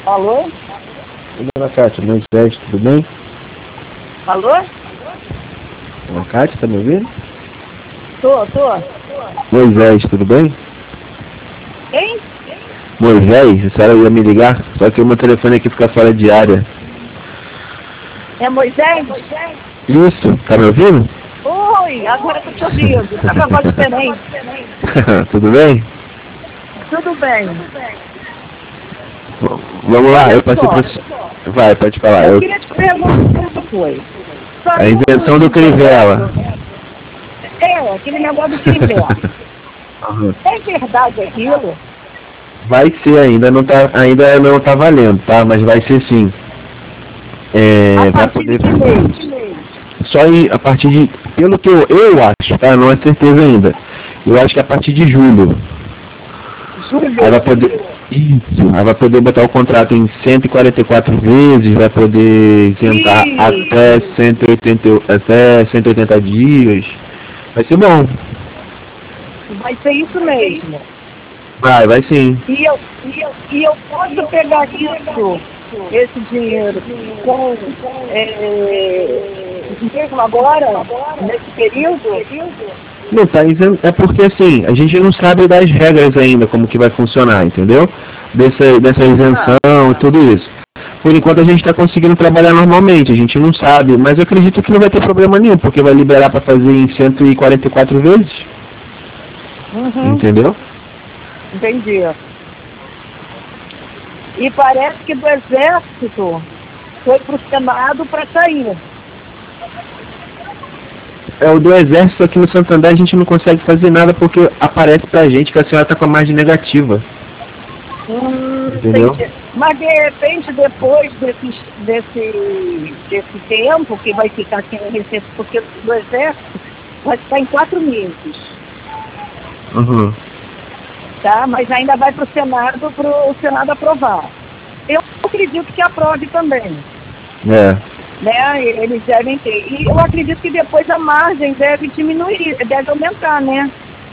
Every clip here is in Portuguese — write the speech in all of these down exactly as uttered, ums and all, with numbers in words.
Alô? Oi, dona Cátia, Moisés, tudo bem? Alô? Dona Cátia, tá me ouvindo? Tô, tô. Moisés, tudo bem? Quem? Moisés, a senhora ia me ligar, só que o meu telefone aqui fica fora de área. É Moisés? Isso, tá me ouvindo? Oi, agora eu tô te ouvindo. Tá com a voz diferente. Tudo bem? Tudo bem. V- Vamos lá, Olha eu passei só. pra... Vai, pode falar. Eu Eu... queria te perguntar uma coisa. A invenção do Crivella. É, aquele negócio do Crivella. Aham. É verdade aquilo? Vai ser ainda, não tá, ainda não tá valendo, tá? Mas vai ser sim. É, A vai partir poder... de que mês? Só em, a partir de... Pelo que eu, eu acho, tá? Não é certeza ainda. Eu acho que a partir de julho. Julho. Aí vai poder... Isso. Aí vai poder botar o contrato em cento e quarenta e quatro vezes, vai poder isentar Isso. até cento e oitenta, até cento e oitenta dias. Vai ser bom. Vai ser isso mesmo. Vai, vai sim. E eu, e eu, e eu posso pegar isso, esse dinheiro, com, é, mesmo agora, nesse período? Não, tá isento. É porque assim, a gente não sabe das regras ainda, como que vai funcionar, entendeu? Dessa, dessa isenção e tudo isso. Por enquanto a gente está conseguindo trabalhar normalmente, a gente não sabe, mas eu acredito que não vai ter problema nenhum, porque vai liberar para fazer em cento e quarenta e quatro vezes. Uhum. Entendeu? Entendi. E parece que do Exército foi para o Senado para sair. É, o do Exército aqui no Santander a gente não consegue fazer nada porque aparece pra gente que a senhora tá com a margem negativa. Hum, Entendeu? entendi. Mas de repente, depois desse, desse, desse tempo que vai ficar sem receita, porque do Exército vai ficar em quatro meses, Uhum. tá? Mas ainda vai para o Senado, para o Senado aprovar. Eu acredito que aprove também, É. né? Eles devem ter. E eu acredito que depois a margem deve diminuir, deve aumentar, né?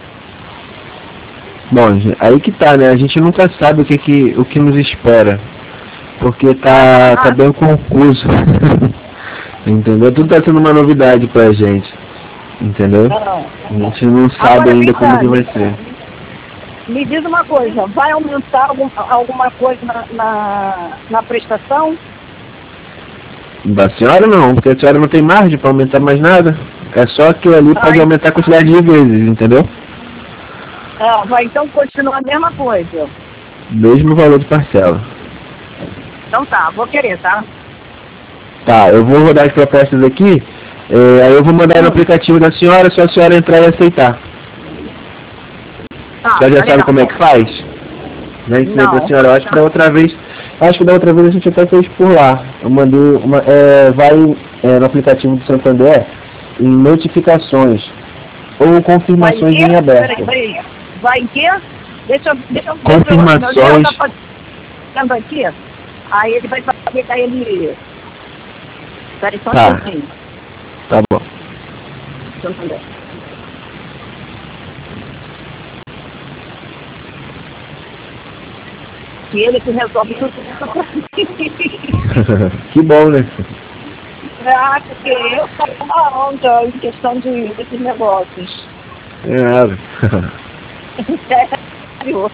Bom, aí que tá, né? A gente nunca sabe o que, que, o que nos espera. Porque tá, tá bem confuso. Entendeu? Tudo tá sendo uma novidade pra gente. Entendeu? Não. A gente não sabe Agora, ainda vem como cá, que vai ser. Me diz uma coisa, vai aumentar algum, alguma coisa na, na, na prestação? Da senhora não, porque a senhora não tem margem pra aumentar mais nada. É só aquilo ali pode Ai. aumentar a quantidade de vezes, entendeu? Ah, vai então continuar a mesma coisa. Mesmo valor de parcela. Então tá, vou querer, tá? Tá, eu vou rodar as propostas aqui, é, aí eu vou mandar no aplicativo da senhora, só a senhora entrar e aceitar. Tá, A senhora já tá sabe legal. como é que faz? Já ensinei Não. pra senhora, eu acho que da outra vez, acho que da outra vez a gente até fez por lá. Eu mandei uma, é, vai é, no aplicativo do Santander em notificações ou confirmações Vai em quê? aberto. Peraí, peraí. Vai em quê? Deixa eu... Deixa eu Confirmações. Meu Deus, tá fazendo aqui. Aí ele vai fazer, daí ele... Peraí, só um Tá. pouquinho. Tá bom. Santander. E ele que resolve tudo isso pra mim. Que bom, né? Ah, porque eu sou uma onda em questão de, desses negócios. É. Sério.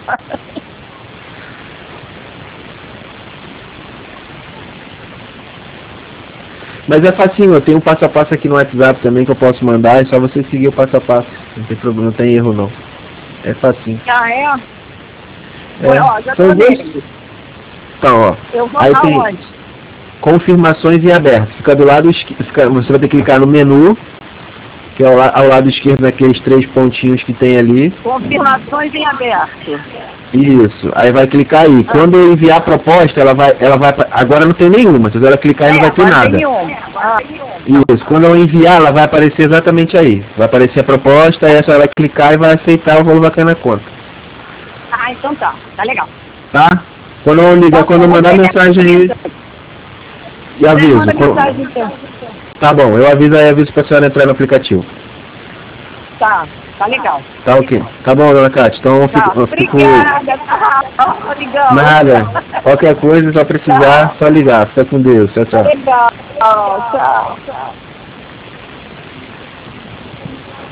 Mas é facinho, eu tenho um passo a passo aqui no WhatsApp também que eu posso mandar, é só você seguir o passo a passo. Não tem problema, não tem erro não. É facinho. Ah, é? É, Ó, já são tô dois. nele. Então, ó. Eu vou Aí pra tem onde? confirmações em aberto. Fica do lado esquerdo, você vai ter que clicar no menu, que é ao, la- ao lado esquerdo daqueles três pontinhos que tem ali. Confirmações em aberto. Isso. Aí vai clicar aí. Quando eu enviar a proposta, ela vai, ela vai, agora não tem nenhuma. Se ela clicar aí não vai ter agora nada. tem um. Ah, Isso, quando eu enviar, ela vai aparecer exatamente aí. Vai aparecer a proposta, aí a senhora vai clicar e vai aceitar, o valor vai cair na conta. ah, então tá. Tá legal. Tá? Quando eu ligar, Tá quando eu bom, mandar você mensagem aí, e Você aviso. manda Quando- mensagem então. Tá bom, eu aviso aí, aviso pra senhora entrar no aplicativo. Tá. tá legal. Tá ok. Tá bom, dona Cátia. Então eu Tá, fico... Eu fico... obrigada, tá, tô ligando. Nada. Qualquer coisa, só precisar, só ligar. Fica com Deus. Tchau, tchau. Tá legal, tchau, tchau.